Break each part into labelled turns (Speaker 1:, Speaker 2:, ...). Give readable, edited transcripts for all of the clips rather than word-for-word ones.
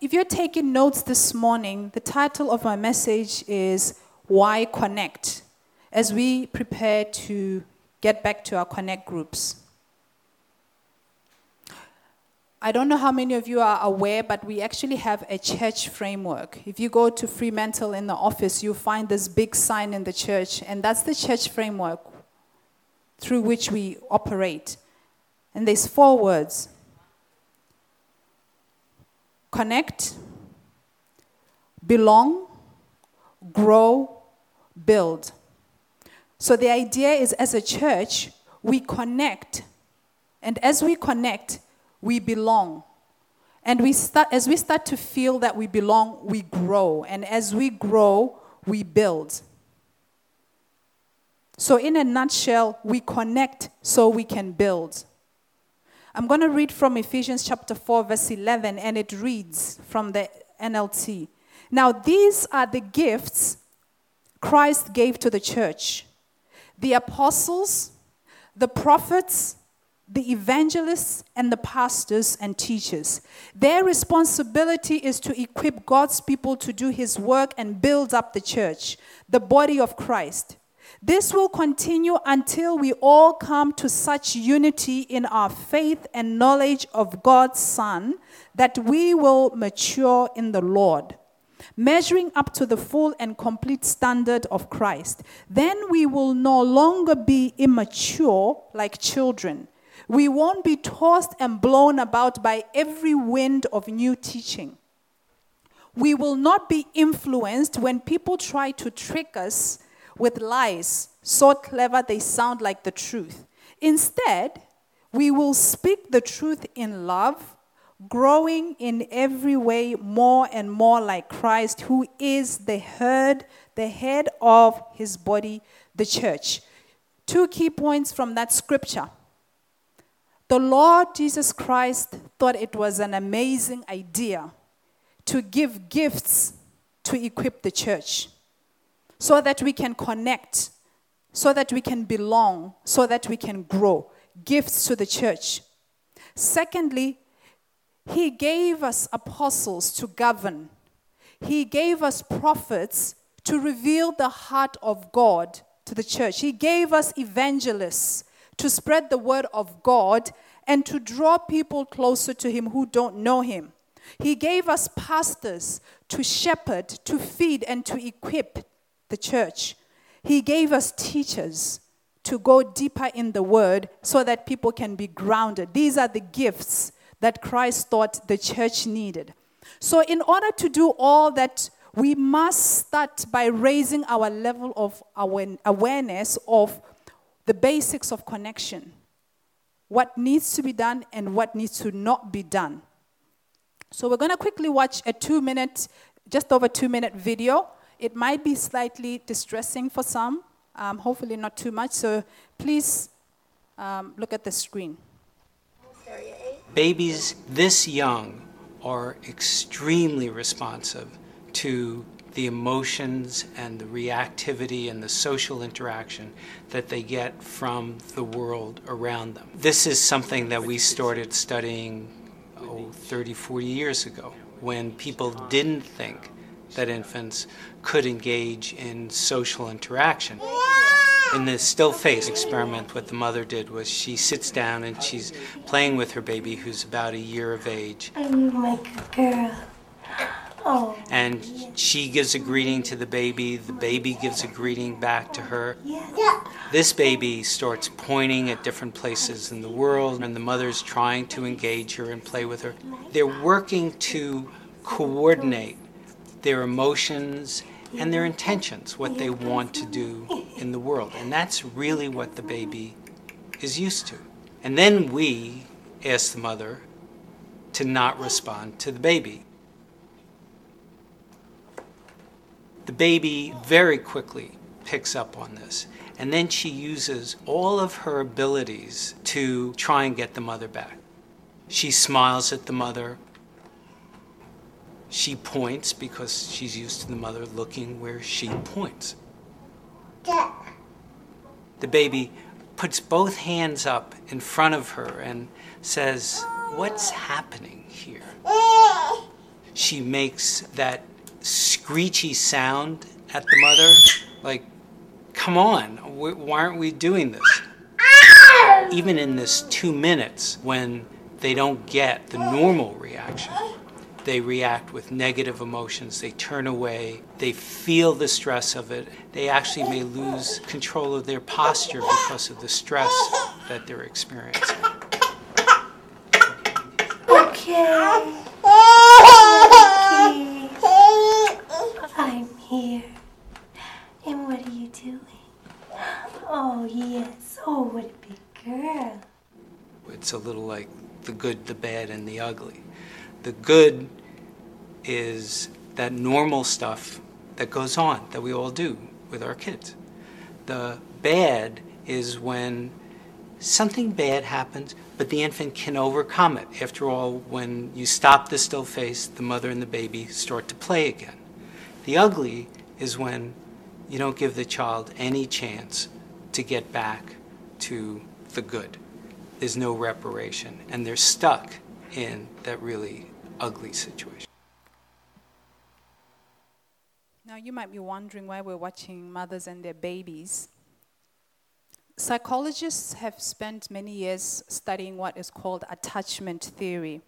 Speaker 1: If you're taking notes this morning, the title of my message is Why Connect, as we prepare to get back to our Connect groups. I don't know how many of you are aware, but we actually have a church framework. If you go to Fremantle in the office, you'll find this big sign in the church, and that's the church framework through which we operate. And there's 4 words: connect, belong, grow, build. So the idea is, as a church, we connect, and as we connect, we belong. And as we start to feel that we belong, we grow. And as we grow, we build. So in a nutshell, we connect so we can build. I'm going to read from Ephesians chapter 4, verse 11, and it reads from the NLT. Now these are the gifts Christ gave to the church: the apostles, the prophets, the evangelists, and the pastors and teachers. Their responsibility is to equip God's people to do his work and build up the church, the body of Christ. This will continue until we all come to such unity in our faith and knowledge of God's Son that we will mature in the Lord, measuring up to the full and complete standard of Christ. Then we will no longer be immature like children. We won't be tossed and blown about by every wind of new teaching. We will not be influenced when people try to trick us with lies so clever they sound like the truth. Instead, we will speak the truth in love, growing in every way more and more like Christ, who is the head of his body, the church. 2 key points from that scripture. The Lord Jesus Christ thought it was an amazing idea to give gifts to equip the church so that we can connect, so that we can belong, so that we can grow. Gifts to the church. Secondly, he gave us apostles to govern. He gave us prophets to reveal the heart of God to the church. He gave us evangelists to spread the word of God and to draw people closer to him who don't know him. He gave us pastors to shepherd, to feed, and to equip the church. He gave us teachers to go deeper in the word so that people can be grounded. These are the gifts that Christ thought the church needed. So in order to do all that, we must start by raising our level of awareness of the basics of connection. What needs to be done and what needs to not be done. So we're going to quickly watch a 2-minute, just over 2-minute video. It might be slightly distressing for some, hopefully not too much. So please look at the screen.
Speaker 2: Babies this young are extremely responsive to the emotions and the reactivity and the social interaction that they get from the world around them. This is something that we started studying 30, 40 years ago, when people didn't think that infants could engage in social interaction. In the still face experiment, what the mother did was she sits down and she's playing with her baby, who's about a year of age.
Speaker 3: I'm like a girl. Oh.
Speaker 2: And she gives a greeting to the baby gives a greeting back to her.
Speaker 3: Yeah.
Speaker 2: This baby starts pointing at different places in the world, and the mother's trying to engage her and play with her. They're working to coordinate their emotions and their intentions, what they want to do in the world. And that's really what the baby is used to. And then we ask the mother to not respond to the baby. The baby very quickly picks up on this, and then she uses all of her abilities to try and get the mother back. She smiles at the mother. She points because she's used to the mother looking where she points. The baby puts both hands up in front of her and says, "What's happening here?" she makes that screechy sound at the mother. Like, come on, why aren't we doing this? Even in this 2 minutes, when they don't get the normal reaction, they react with negative emotions, they turn away, they feel the stress of it. They actually may lose control of their posture because of the stress that they're experiencing.
Speaker 3: Okay. I'm here. And what are you doing? Oh, yes. Oh, what a big girl.
Speaker 2: It's a little like the good, the bad, and the ugly. The good is that normal stuff that goes on, that we all do with our kids. The bad is when something bad happens, but the infant can overcome it. After all, when you stop the still face, the mother and the baby start to play again. The ugly is when you don't give the child any chance to get back to the good. There's no reparation, and they're stuck in that really ugly situation.
Speaker 1: Now, you might be wondering why we're watching mothers and their babies. Psychologists have spent many years studying what is called attachment theory.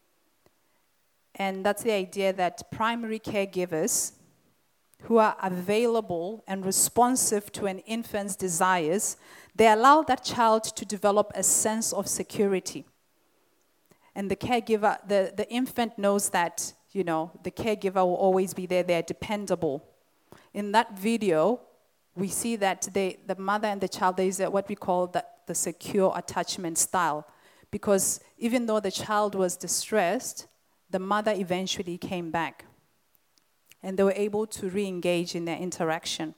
Speaker 1: And that's the idea that primary caregivers who are available and responsive to an infant's desires, they allow that child to develop a sense of security. And the caregiver, the infant knows that, the caregiver will always be there, they're dependable. In that video, we see that the mother and the child, there is what we call the secure attachment style. Because even though the child was distressed, the mother eventually came back. And they were able to re-engage in their interaction.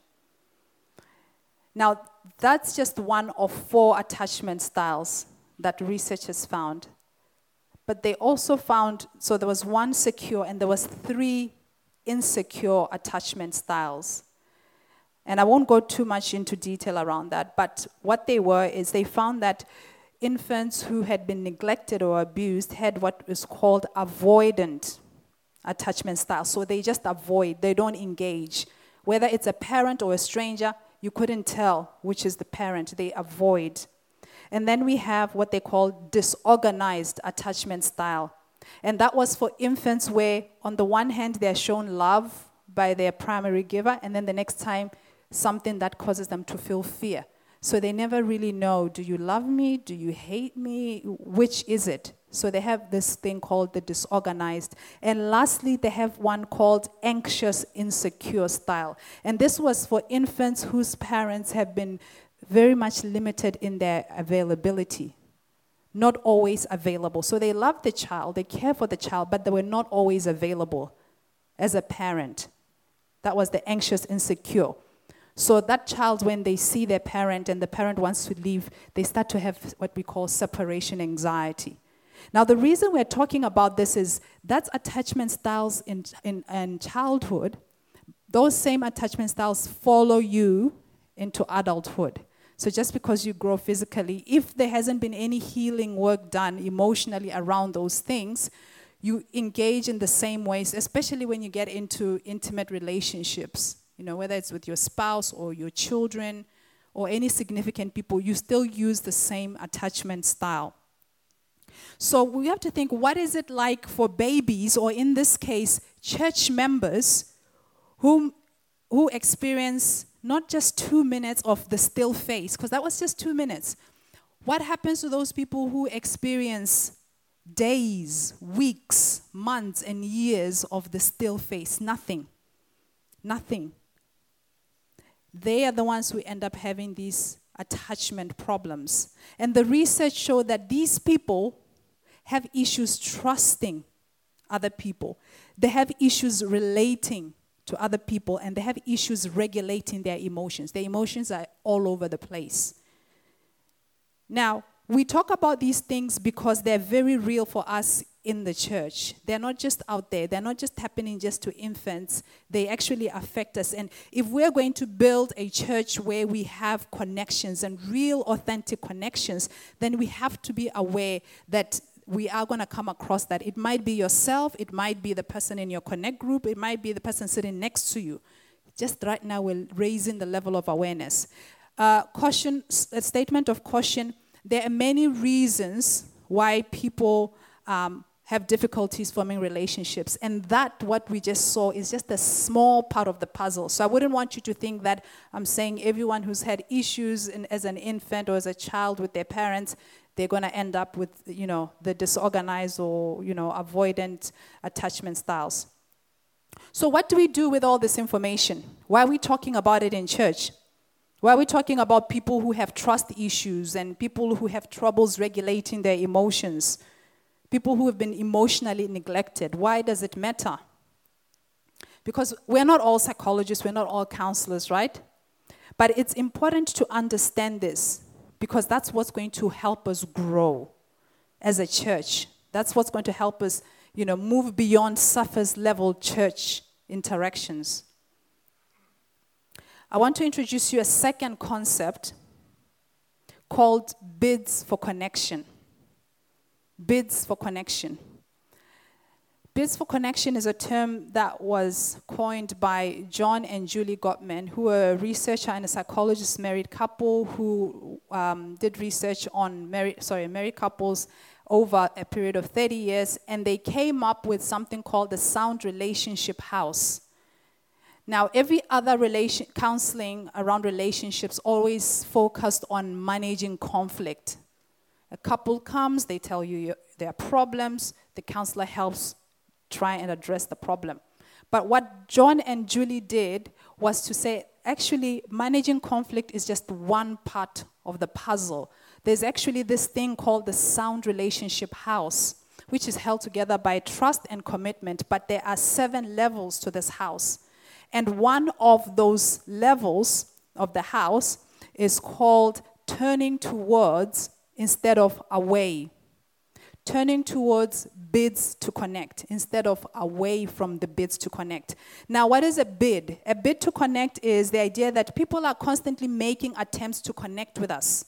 Speaker 1: Now, that's just one of 4 attachment styles that researchers found. But they also found, so there was 1 secure and there was 3 insecure attachment styles. And I won't go too much into detail around that, but what they were is they found that infants who had been neglected or abused had what is called avoidant attachment style. So they just avoid, they don't engage. Whether it's a parent or a stranger, you couldn't tell which is the parent, they avoid. And then we have what they call disorganized attachment style. And that was for infants where on the one hand they're shown love by their primary giver, and then the next time something that causes them to feel fear. So they never really know, do you love me? Do you hate me? Which is it? So they have this thing called the disorganized. And lastly, they have one called anxious insecure style. And this was for infants whose parents have been very much limited in their availability. Not always available. So they love the child, they care for the child, but they were not always available as a parent. That was the anxious insecure. So that child, when they see their parent and the parent wants to leave, they start to have what we call separation anxiety. Now, the reason we're talking about this is that's attachment styles in childhood. Those same attachment styles follow you into adulthood. So just because you grow physically, if there hasn't been any healing work done emotionally around those things, you engage in the same ways, especially when you get into intimate relationships. Whether it's with your spouse or your children or any significant people, you still use the same attachment style. So we have to think, what is it like for babies, or in this case, church members who experience not just 2 minutes of the still face, because that was just 2 minutes. What happens to those people who experience days, weeks, months, and years of the still face? Nothing. They are the ones who end up having these attachment problems. And the research showed that these people have issues trusting other people. They have issues relating to other people, and they have issues regulating their emotions. Their emotions are all over the place. Now, we talk about these things because they're very real for us in the church. They're not just out there. They're not just happening just to infants. They actually affect us. And if we're going to build a church where we have connections and real authentic connections, then we have to be aware that we are going to come across that. It might be yourself, it might be the person in your connect group, it might be the person sitting next to you. Just right now, we're raising the level of awareness. Caution, a statement of caution. There are many reasons why people have difficulties forming relationships. And that, what we just saw, is just a small part of the puzzle. So I wouldn't want you to think that I'm saying everyone who's had issues as an infant or as a child with their parents, they're going to end up with, the disorganized or, avoidant attachment styles. So what do we do with all this information? Why are we talking about it in church? Why are we talking about people who have trust issues and people who have troubles regulating their emotions? People who have been emotionally neglected. Why does it matter? Because we're not all psychologists, we're not all counselors, right? But it's important to understand this because that's what's going to help us grow as a church. That's what's going to help us, move beyond surface level church interactions. I want to introduce you a second concept called bids for connection. Bids for connection. Bids for connection is a term that was coined by John and Julie Gottman, who are a researcher and a psychologist, married couple who did research on married couples over a period of 30 years, and they came up with something called the Sound Relationship House. Now, every other counseling around relationships always focused on managing conflict. A couple comes, they tell you there are problems, the counselor helps try and address the problem. But what John and Julie did was to say, actually, managing conflict is just one part of the puzzle. There's actually this thing called the Sound Relationship House, which is held together by trust and commitment, but there are 7 levels to this house. And one of those levels of the house is called turning towards instead of away. Turning towards bids to connect instead of away from the bids to connect. Now, what is a bid? A bid to connect is the idea that people are constantly making attempts to connect with us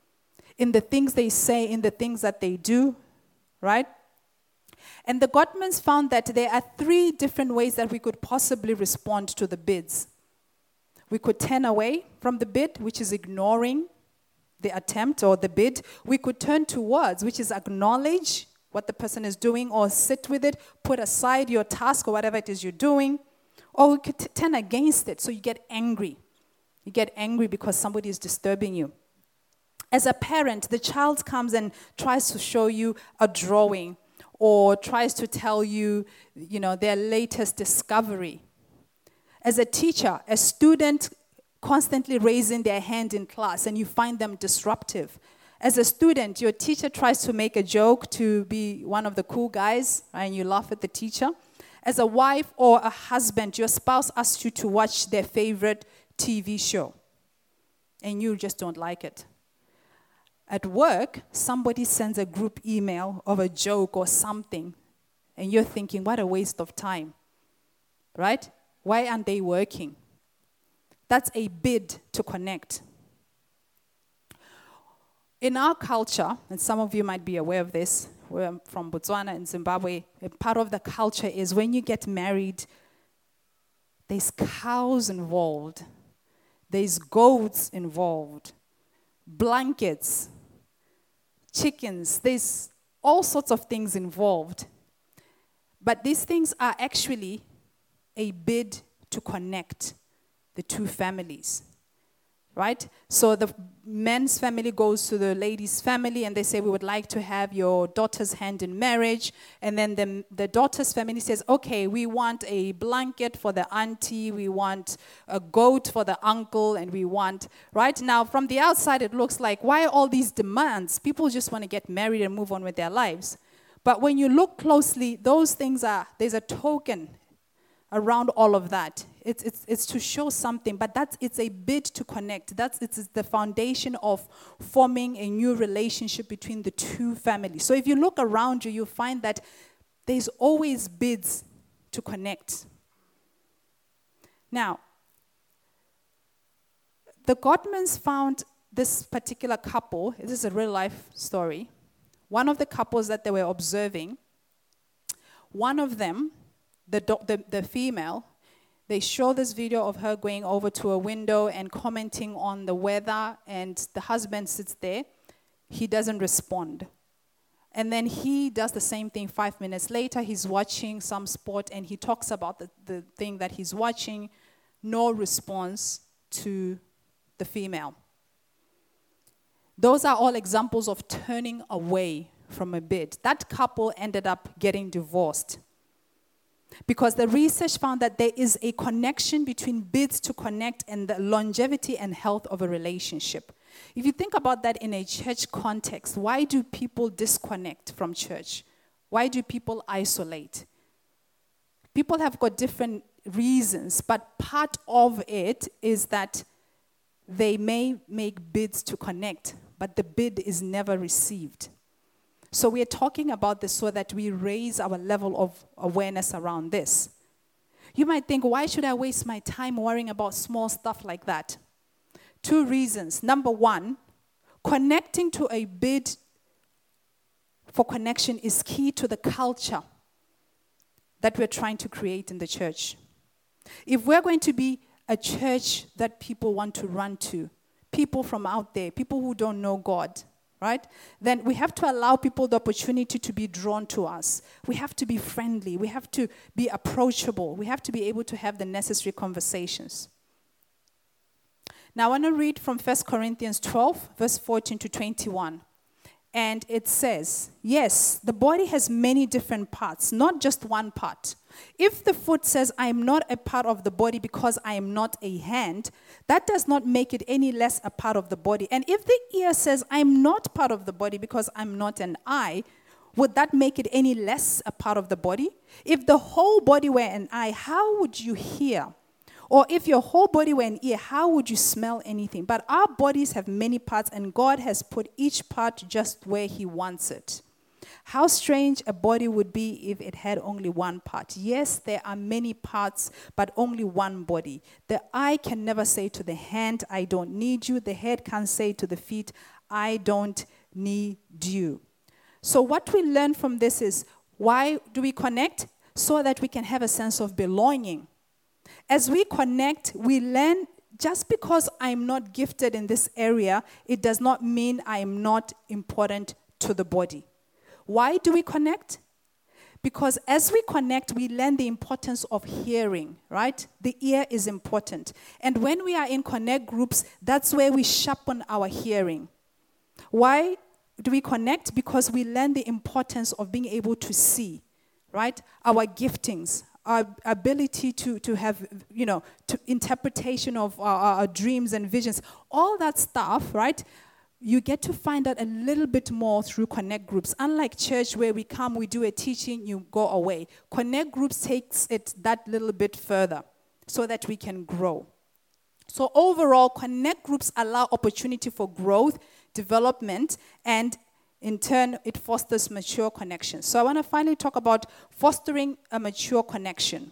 Speaker 1: in the things they say, in the things that they do, right? And the Gottmans found that there are 3 different ways that we could possibly respond to the bids. We could turn away from the bid, which is ignoring the attempt or the bid. We could turn towards, which is acknowledge what the person is doing or sit with it, put aside your task or whatever it is you're doing. Or we could turn against it, so you get angry. You get angry because somebody is disturbing you. As a parent, the child comes and tries to show you a drawing or tries to tell you, their latest discovery. As a teacher, a student constantly raising their hand in class and you find them disruptive. As a student, your teacher tries to make a joke to be one of the cool guys, right, and you laugh at the teacher. As a wife or a husband, your spouse asks you to watch their favorite TV show and you just don't like it. At work, somebody sends a group email of a joke or something and you're thinking, what a waste of time, right? Why aren't they working? That's a bid to connect. In our culture, and some of you might be aware of this, we're from Botswana and Zimbabwe, part of the culture is when you get married, there's cows involved, there's goats involved, blankets, chickens, there's all sorts of things involved. But these things are actually a bid to connect the 2 families, right? So the man's family goes to the lady's family and they say, we would like to have your daughter's hand in marriage. And then the daughter's family says, okay, we want a blanket for the auntie, we want a goat for the uncle, and we want, right? Now, from the outside, it looks like, why all these demands? People just want to get married and move on with their lives. But when you look closely, those things there's a token around all of that. It's to show something, but it's a bid to connect. It's the foundation of forming a new relationship between the 2 families. So if you look around you, you'll find that there's always bids to connect. Now, the Gottmans found this particular couple, this is a real life story, one of the couples that they were observing, one of them, the female, they show this video of her going over to a window and commenting on the weather, and the husband sits there. He doesn't respond. And then he does the same thing 5 minutes later. He's watching some sport, and he talks about the thing that he's watching. No response to the female. Those are all examples of turning away from a bid. That couple ended up getting divorced because the research found that there is a connection between bids to connect and the longevity and health of a relationship. If you think about that in a church context, why do people disconnect from church? Why do people isolate? People have got different reasons, but part of it is that they may make bids to connect, but the bid is never received. So we are talking about this so that we raise our level of awareness around this. You might think, why should I waste my time worrying about small stuff like that? 2 reasons. Number 1, connecting to a bid for connection is key to the culture that we're trying to create in the church. If we're going to be a church that people want to run to, people from out there, people who don't know God, right? Then we have to allow people the opportunity to be drawn to us. We have to be friendly. We have to be approachable. We have to be able to have the necessary conversations. Now I want to read from 1 Corinthians 12, verse 14 to 21. And it says, yes, the body has many different parts, not just one part. If the foot says, I am not a part of the body because I am not a hand, that does not make it any less a part of the body. And if the ear says, I am not part of the body because I'm not an eye, would that make it any less a part of the body? If the whole body were an eye, how would you hear? Or if your whole body were an ear, how would you smell anything? But our bodies have many parts, and God has put each part just where he wants it. How strange a body would be if it had only one part. Yes, there are many parts, but only one body. The eye can never say to the hand, I don't need you. The head can't say to the feet, I don't need you. So what we learn from this is, why do we connect? So that we can have a sense of belonging. As we connect, we learn just because I'm not gifted in this area, it does not mean I am not important to the body. Why do we connect? Because as we connect, we learn the importance of hearing, right? The ear is important. And when we are in connect groups, that's where we sharpen our hearing. Why do we connect? Because we learn the importance of being able to see, right? Our giftings, our ability to have, to interpretation of our dreams and visions, all that stuff, right? You get to find out a little bit more through connect groups. Unlike church where we come, we do a teaching, you go away. Connect groups takes it that little bit further so that we can grow. So overall, connect groups allow opportunity for growth, development, and in turn, it fosters mature connections. So I want to finally talk about fostering a mature connection.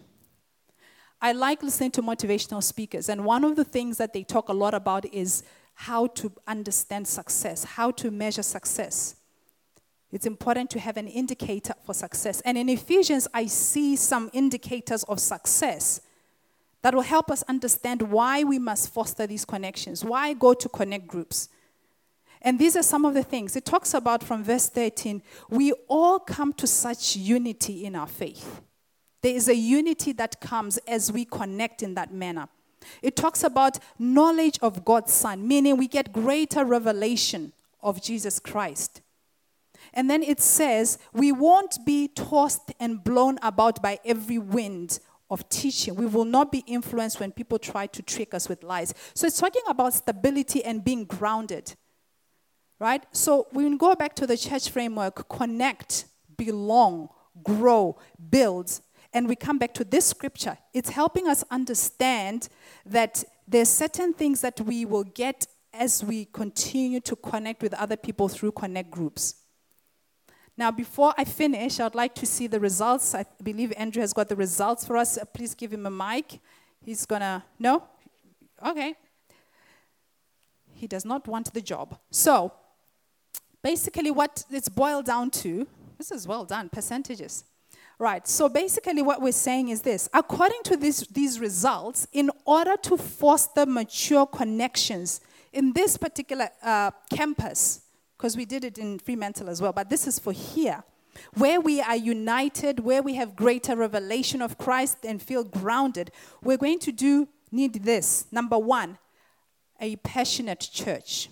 Speaker 1: I like listening to motivational speakers, and one of the things that they talk a lot about is how to understand success, how to measure success. It's important to have an indicator for success. And in Ephesians, I see some indicators of success that will help us understand why we must foster these connections, why go to connect groups. And these are some of the things. It talks about from verse 13, we all come to such unity in our faith. There is a unity that comes as we connect in that manner. It talks about knowledge of God's Son, meaning we get greater revelation of Jesus Christ. And then it says, we won't be tossed and blown about by every wind of teaching. We will not be influenced when people try to trick us with lies. So it's talking about stability and being grounded. Right? So we can go back to the church framework, connect, belong, grow, build, and we come back to this scripture. It's helping us understand that there's certain things that we will get as we continue to connect with other people through connect groups. Now, before I finish, I'd like to see the results. I believe Andrew has got the results for us. Please give him a mic. He's gonna, no? Okay. He does not want the job. So, Basically, what it's boiled down to, this is well done, percentages. Right, so basically what we're saying is this. According to these results, in order to foster mature connections in this particular campus, because we did it in Fremantle as well, but this is for here, where we are united, where we have greater revelation of Christ and feel grounded, we're going to need this. Number one, a passionate church.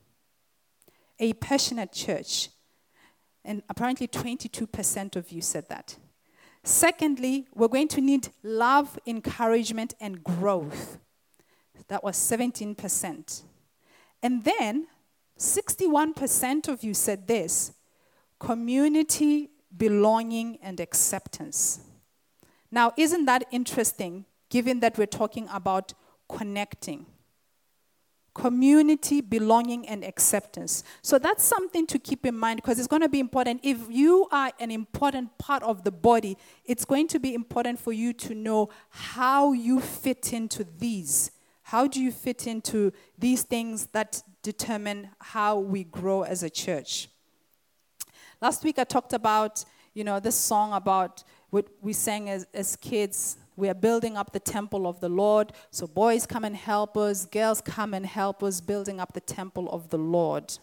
Speaker 1: A passionate church. And apparently 22% of you said that. Secondly, we're going to need love, encouragement, and growth. That was 17%. And then 61% of you said this: community, belonging, and acceptance. Now, isn't that interesting, given that we're talking about connecting? Community, belonging, and acceptance. So that's something to keep in mind, because it's going to be important. If you are an important part of the body, it's going to be important for you to know how you fit into these. How do you fit into these things that determine how we grow as a church? Last week I talked about, this song about what we sang as kids. We are building up the temple of the Lord. So boys come and help us. Girls come and help us building up the temple of the Lord.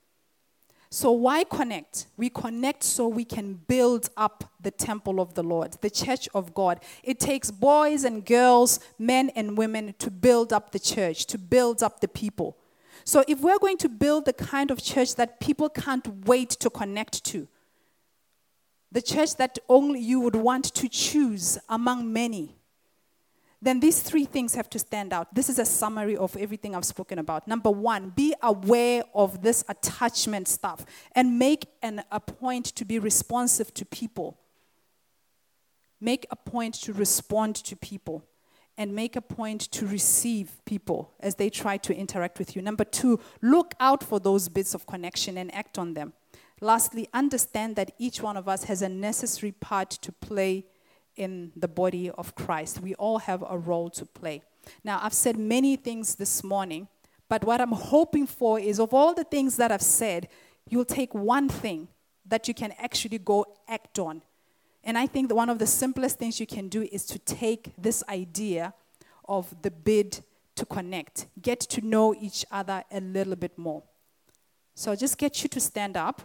Speaker 1: So why connect? We connect so we can build up the temple of the Lord, the church of God. It takes boys and girls, men and women to build up the church, to build up the people. So if we're going to build the kind of church that people can't wait to connect to, the church that only you would want to choose among many, then these three things have to stand out. This is a summary of everything I've spoken about. Number one, be aware of this attachment stuff and make a point to be responsive to people. Make a point to respond to people and make a point to receive people as they try to interact with you. Number two, look out for those bits of connection and act on them. Lastly, understand that each one of us has a necessary part to play in the body of Christ. We all have a role to play. Now, I've said many things this morning, but what I'm hoping for is, of all the things that I've said, you'll take one thing that you can actually go act on. And I think that one of the simplest things you can do is to take this idea of the bid to connect, get to know each other a little bit more. So I'll just get you to stand up.